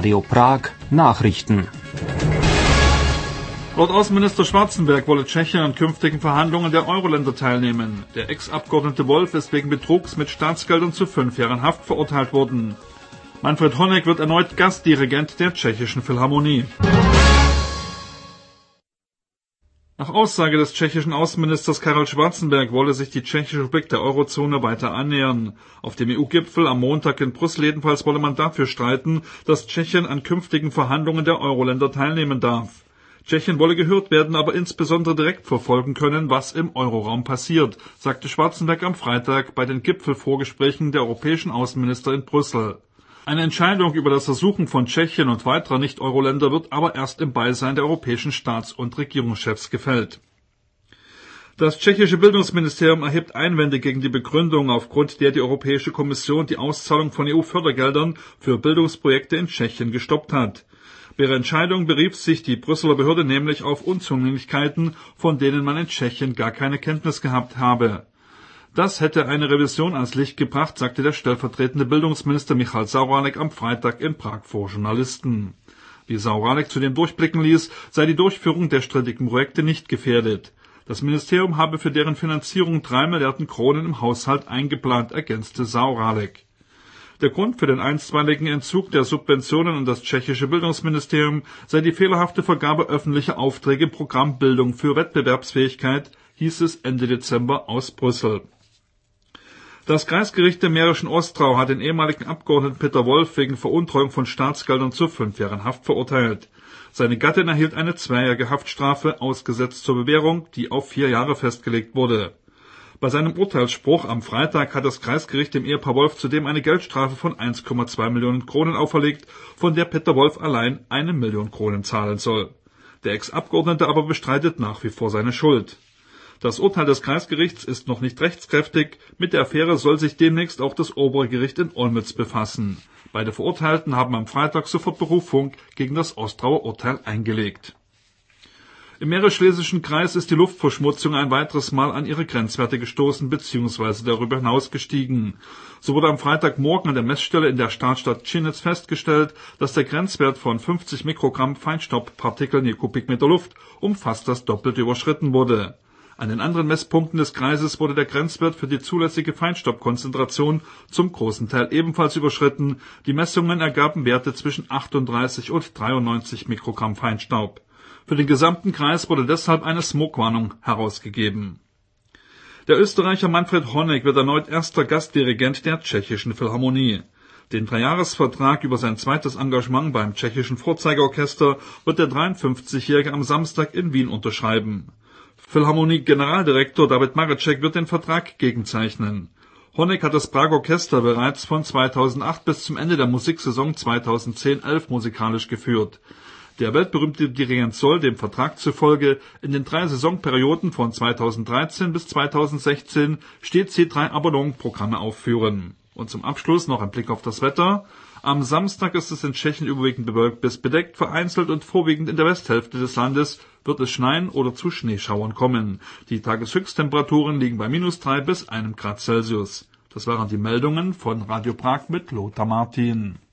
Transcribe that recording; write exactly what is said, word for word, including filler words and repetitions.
Radio Prag Nachrichten. Laut Außenminister Schwarzenberg wolle Tschechien an künftigen Verhandlungen der Euro-Länder teilnehmen. Der Ex-Abgeordnete Wolf ist wegen Betrugs mit Staatsgeldern zu fünf Jahren Haft verurteilt worden. Manfred Honeck wird erneut Gastdirigent der Tschechischen Philharmonie. Nach Aussage des tschechischen Außenministers Karel Schwarzenberg wolle sich die Tschechische Republik der Eurozone weiter annähern. Auf dem E U-Gipfel am Montag in Brüssel jedenfalls wolle man dafür streiten, dass Tschechien an künftigen Verhandlungen der Euro-Länder teilnehmen darf. Tschechien wolle gehört werden, aber insbesondere direkt verfolgen können, was im Euroraum passiert, sagte Schwarzenberg am Freitag bei den Gipfelvorgesprächen der europäischen Außenminister in Brüssel. Eine Entscheidung über das Ersuchen von Tschechien und weiterer Nicht-Euro-Länder wird aber erst im Beisein der europäischen Staats- und Regierungschefs gefällt. Das tschechische Bildungsministerium erhebt Einwände gegen die Begründung, aufgrund der die Europäische Kommission die Auszahlung von E U-Fördergeldern für Bildungsprojekte in Tschechien gestoppt hat. Bei ihrer Entscheidung berief sich die Brüsseler Behörde nämlich auf Unzulänglichkeiten, von denen man in Tschechien gar keine Kenntnis gehabt habe. Das hätte eine Revision ans Licht gebracht, sagte der stellvertretende Bildungsminister Michal Zaorálek am Freitag in Prag vor Journalisten. Wie Zaorálek zudem durchblicken ließ, sei die Durchführung der strittigen Projekte nicht gefährdet. Das Ministerium habe für deren Finanzierung drei Milliarden Kronen im Haushalt eingeplant, ergänzte Zaorálek. Der Grund für den einstweiligen Entzug der Subventionen an das tschechische Bildungsministerium sei die fehlerhafte Vergabe öffentlicher Aufträge im Programm Bildung für Wettbewerbsfähigkeit, hieß es Ende Dezember aus Brüssel. Das Kreisgericht im Mährischen Ostrau hat den ehemaligen Abgeordneten Peter Wolf wegen Veruntreuung von Staatsgeldern zu fünf Jahren Haft verurteilt. Seine Gattin erhielt eine zweijährige Haftstrafe, ausgesetzt zur Bewährung, die auf vier Jahre festgelegt wurde. Bei seinem Urteilsspruch am Freitag hat das Kreisgericht dem Ehepaar Wolf zudem eine Geldstrafe von eins Komma zwei Millionen Kronen auferlegt, von der Peter Wolf allein eine Million Kronen zahlen soll. Der Ex-Abgeordnete aber bestreitet nach wie vor seine Schuld. Das Urteil des Kreisgerichts ist noch nicht rechtskräftig. Mit der Affäre soll sich demnächst auch das obere Gericht in Olmütz befassen. Beide Verurteilten haben am Freitag sofort Berufung gegen das Ostrauer Urteil eingelegt. Im Mährisch-Schlesischen Kreis ist die Luftverschmutzung ein weiteres Mal an ihre Grenzwerte gestoßen bzw. darüber hinaus gestiegen. So wurde am Freitagmorgen an der Messstelle in der Startstadt Tschinitz festgestellt, dass der Grenzwert von fünfzig Mikrogramm Feinstaubpartikeln je Kubikmeter Luft um fast das Doppelte überschritten wurde. An den anderen Messpunkten des Kreises wurde der Grenzwert für die zulässige Feinstaubkonzentration zum großen Teil ebenfalls überschritten. Die Messungen ergaben Werte zwischen achtunddreißig und dreiundneunzig Mikrogramm Feinstaub. Für den gesamten Kreis wurde deshalb eine Smogwarnung herausgegeben. Der Österreicher Manfred Honeck wird erneut erster Gastdirigent der Tschechischen Philharmonie. Den Dreijahresvertrag über sein zweites Engagement beim Tschechischen Vorzeigeorchester wird der dreiundfünfzigjährige am Samstag in Wien unterschreiben. Philharmonie-Generaldirektor David Marecek wird den Vertrag gegenzeichnen. Honeck hat das Prager Orchester bereits von zweitausendacht bis zum Ende der Musiksaison zweitausendzehn elf musikalisch geführt. Der weltberühmte Dirigent soll dem Vertrag zufolge in den drei Saisonperioden von zweitausenddreizehn bis zweitausendsechzehn stets je drei Abonnement-Programme aufführen. Und zum Abschluss noch ein Blick auf das Wetter. Am Samstag ist es in Tschechien überwiegend bewölkt bis bedeckt, vereinzelt und vorwiegend in der Westhälfte des Landes wird es schneien oder zu Schneeschauern kommen. Die Tageshöchsttemperaturen liegen bei minus drei bis einem Grad Celsius. Das waren die Meldungen von Radio Prag mit Lothar Martin.